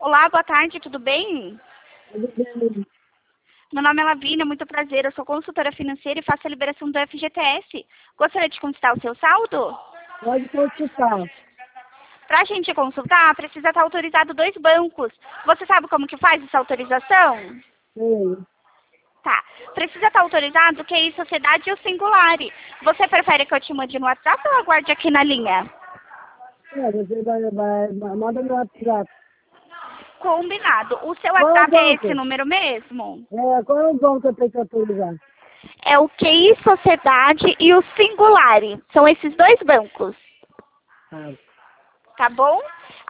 Olá, boa tarde, tudo bem? Tudo bem. Meu nome é Lavínia, muito prazer. Eu sou consultora financeira e faço a liberação do FGTS. Gostaria de consultar o seu saldo? Pode consultar. Para a gente consultar, precisa estar autorizado dois bancos. Você sabe como que faz essa autorização? Sei. Tá. Precisa estar autorizado que é Sociedade ou Singulare. Você prefere que eu te mande no WhatsApp ou aguarde aqui na linha? Você manda no WhatsApp. Combinado. O seu Qual é o WhatsApp é esse banco? número mesmo? Qual é o banco que eu tenho que autorizar? É o QI Sociedade e o Singulare. São esses dois bancos. Ah, Tá bom?